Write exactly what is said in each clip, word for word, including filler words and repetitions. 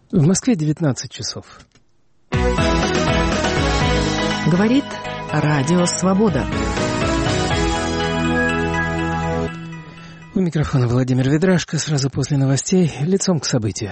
В Москве девятнадцать часов. Говорит Радио Свобода. У микрофона Владимир Ведрашко. Сразу после новостей лицом к событию.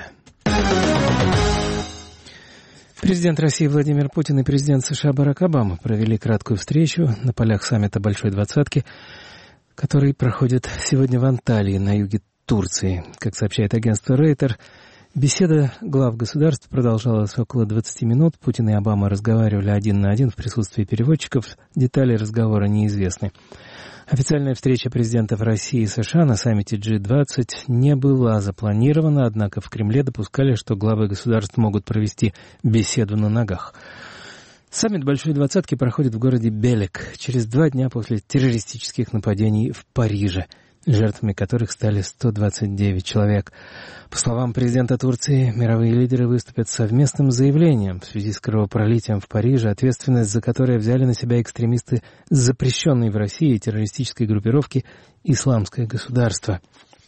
Президент России Владимир Путин и президент США Барак Обама провели краткую встречу на полях саммита Большой Двадцатки, который проходит сегодня в Анталии, на юге Турции. Как сообщает агентство Рейтер, беседа глав государств продолжалась около двадцати минут. Путин и Обама разговаривали один на один в присутствии переводчиков. Детали разговора неизвестны. Официальная встреча президентов России и США на саммите джи двадцать не была запланирована, однако в Кремле допускали, что главы государств могут провести беседу на ногах. Саммит Большой Двадцатки проходит в городе Белек через два дня после террористических нападений в Париже, жертвами которых стали сто двадцать девять человек. По словам президента Турции, мировые лидеры выступят с совместным заявлением в связи с кровопролитием в Париже, ответственность за которое взяли на себя экстремисты запрещенной в России террористической группировки «Исламское государство».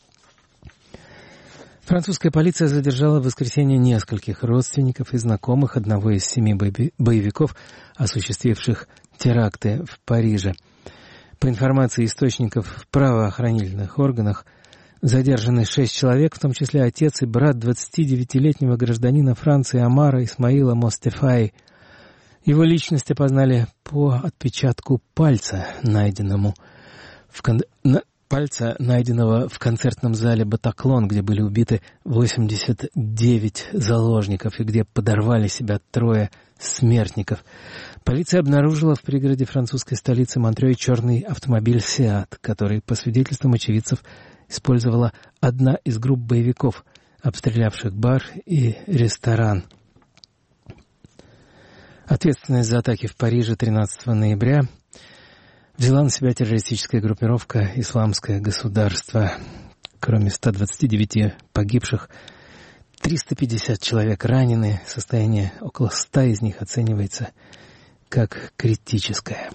Французская полиция задержала в воскресенье нескольких родственников и знакомых одного из семи боевиков, осуществивших теракты в Париже. По информации источников в правоохранительных органах, задержаны шесть человек, в том числе отец и брат двадцатидевятилетнего гражданина Франции Омара Исмаила Мостефаи. Его личность опознали по отпечатку пальца, найденному в кон... пальца, найденного в концертном зале «Батаклон», где были убиты восемьдесят девять заложников и где подорвали себя трое смертников. Полиция обнаружила в пригороде французской столицы Монтрё черный автомобиль «Сиат», который, по свидетельствам очевидцев, использовала одна из групп боевиков, обстрелявших бар и ресторан. Ответственность за атаки в Париже тринадцатого ноября взяла на себя террористическая группировка «Исламское государство». Кроме ста двадцати девяти погибших, триста пятьдесят человек ранены, состояние около ста из них оценивается как критическое.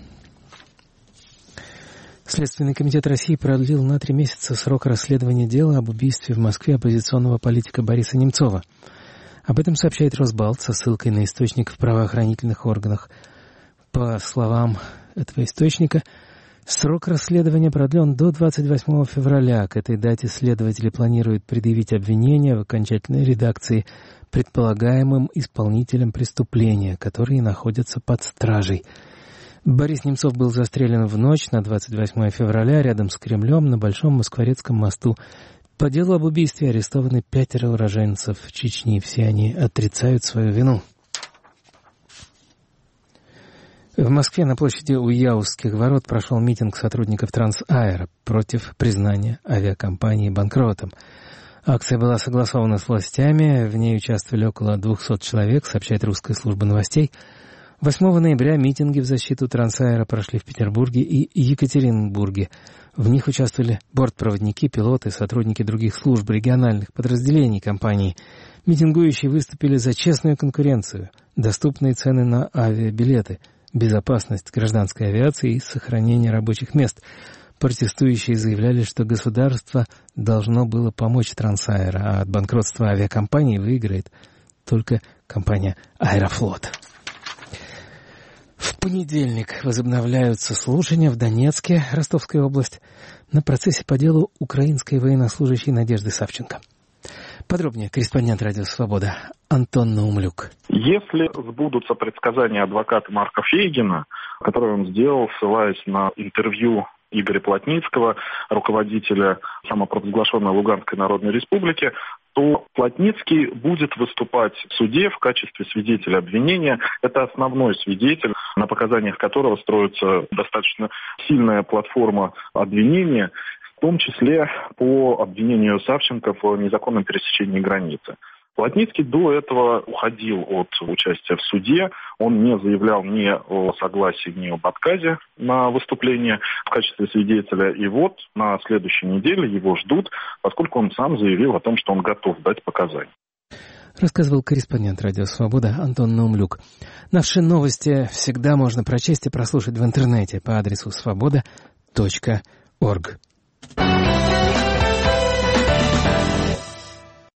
Следственный комитет России продлил на три месяца срок расследования дела об убийстве в Москве оппозиционного политика Бориса Немцова. Об этом сообщает Росбалт со ссылкой на источник в правоохранительных органах. По словам этого источника, срок расследования продлен до двадцать восьмого февраля. К этой дате следователи планируют предъявить обвинения в окончательной редакции предполагаемым исполнителям преступления, которые находятся под стражей. Борис Немцов был застрелен в ночь на двадцать восьмое февраля рядом с Кремлем на Большом Москворецком мосту. По делу об убийстве арестованы пятеро уроженцев Чечни. Все они отрицают свою вину. В Москве на площади у Яузских ворот прошел митинг сотрудников Трансаэро против признания авиакомпании банкротом. Акция была согласована с властями, в ней участвовали около двухсот человек, сообщает русская служба новостей. восьмого ноября митинги в защиту Трансаэро прошли в Петербурге и Екатеринбурге. В них участвовали бортпроводники, пилоты, сотрудники других служб, региональных подразделений компании. Митингующие выступили за честную конкуренцию, доступные цены на авиабилеты, безопасность гражданской авиации и сохранение рабочих мест. Протестующие заявляли, что государство должно было помочь Трансаэро, а от банкротства авиакомпании выиграет только компания «Аэрофлот». В понедельник возобновляются слушания в Донецке, Ростовская область, на процессе по делу украинской военнослужащей Надежды Савченко. Подробнее корреспондент «Радио Свобода» Антон Наумлюк. Если сбудутся предсказания адвоката Марка Фейгина, которые он сделал, ссылаясь на интервью Игоря Плотницкого, руководителя самопровозглашенной Луганской Народной Республики, то Плотницкий будет выступать в суде в качестве свидетеля обвинения. Это основной свидетель, на показаниях которого строится достаточно сильная платформа обвинения, в том числе по обвинению Савченко в незаконном пересечении границы. Плотницкий до этого уходил от участия в суде, он не заявлял ни о согласии, ни об отказе на выступление в качестве свидетеля. И вот на следующей неделе его ждут, поскольку он сам заявил о том, что он готов дать показания. Рассказывал корреспондент «Радио Свобода» Антон Наумлюк. Наши новости всегда можно прочесть и прослушать в интернете по адресу свобода точка орг.